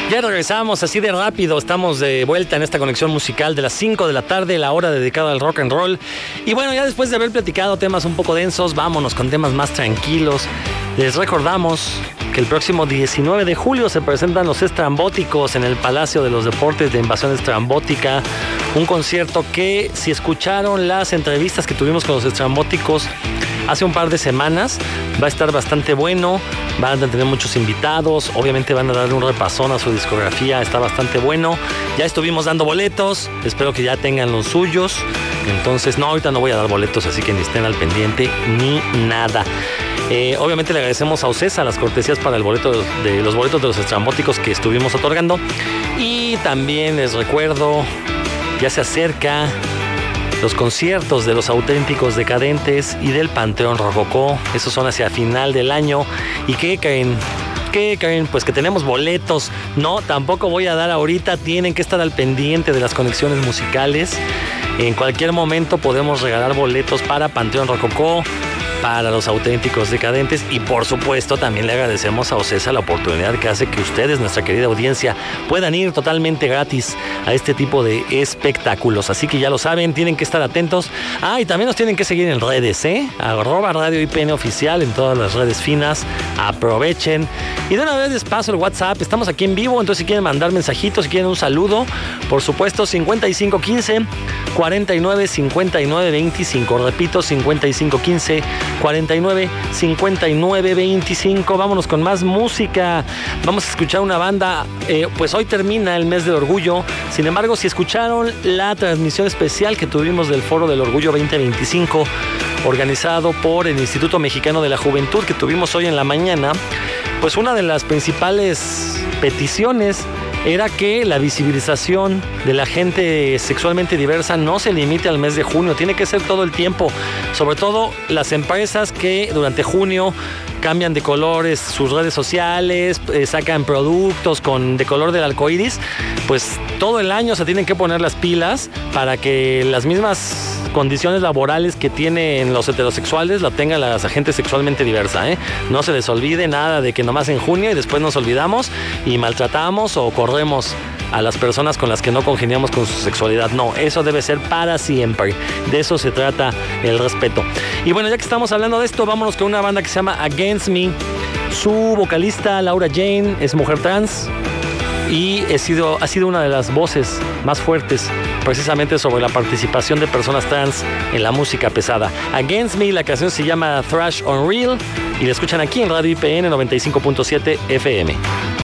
Ya regresamos así de rápido, estamos de vuelta en esta conexión musical de las 5 de la tarde, la hora dedicada al rock and roll. Y bueno, ya después de haber platicado temas un poco densos, vámonos con temas más tranquilos. Les recordamos que el próximo 19 de julio se presentan los Estrambóticos en el Palacio de los Deportes de Invasión Estrambótica. Un concierto que, si escucharon las entrevistas que tuvimos con los Estrambóticos hace un par de semanas, va a estar bastante bueno. Van a tener muchos invitados, obviamente van a darle un repasón a su discografía, está bastante bueno. Ya estuvimos dando boletos, espero que ya tengan los suyos. Entonces, no, ahorita no voy a dar boletos, así que ni estén al pendiente ni nada. Obviamente le agradecemos a Ocesa las cortesías para los boletos de los Estrambóticos que estuvimos otorgando. Y también les recuerdo, ya se acerca los conciertos de los Auténticos Decadentes y del Panteón Rococó. Esos son hacia final del año. ¿Y qué creen? Pues que tenemos boletos. No, tampoco voy a dar ahorita. Tienen que estar al pendiente de las conexiones musicales. En cualquier momento podemos regalar boletos para Panteón Rococó, para los Auténticos Decadentes, y por supuesto también le agradecemos a Ocesa la oportunidad que hace que ustedes, nuestra querida audiencia, puedan ir totalmente gratis a este tipo de espectáculos. Así que ya lo saben, tienen que estar atentos. Y también nos tienen que seguir en redes, @Radio IPN Oficial en todas las redes finas. Aprovechen. Y de una vez les paso el WhatsApp. Estamos aquí en vivo, entonces si quieren mandar mensajitos, si quieren un saludo, por supuesto, 5515 49 59 25. Repito, 5515 49 59 25. Vámonos con más música. Vamos a escuchar una banda. Pues hoy termina el mes del orgullo. Sin embargo, si escucharon la transmisión especial que tuvimos del Foro del Orgullo 2025, organizado por el Instituto Mexicano de la Juventud, que tuvimos hoy en la mañana, pues una de las principales peticiones era que la visibilización de la gente sexualmente diversa no se limite al mes de junio, tiene que ser todo el tiempo. Sobre todo las empresas que durante junio cambian de colores sus redes sociales, sacan productos de color del arco iris, pues todo el año se tienen que poner las pilas para que las mismas condiciones laborales que tienen los heterosexuales la tengan la gente sexualmente diversa, No se les olvide nada de que nomás en junio y después nos olvidamos y maltratamos o corremos a las personas con las que no congeniamos con su sexualidad. No, eso debe ser para siempre. De eso se trata el respeto. Y bueno, ya que estamos hablando de esto, vámonos con una banda que se llama Against Me. Su vocalista, Laura Jane, es mujer trans y ha sido una de las voces más fuertes precisamente sobre la participación de personas trans en la música pesada. Against Me, la canción se llama Thrash Unreal y la escuchan aquí en Radio IPN 95.7 FM.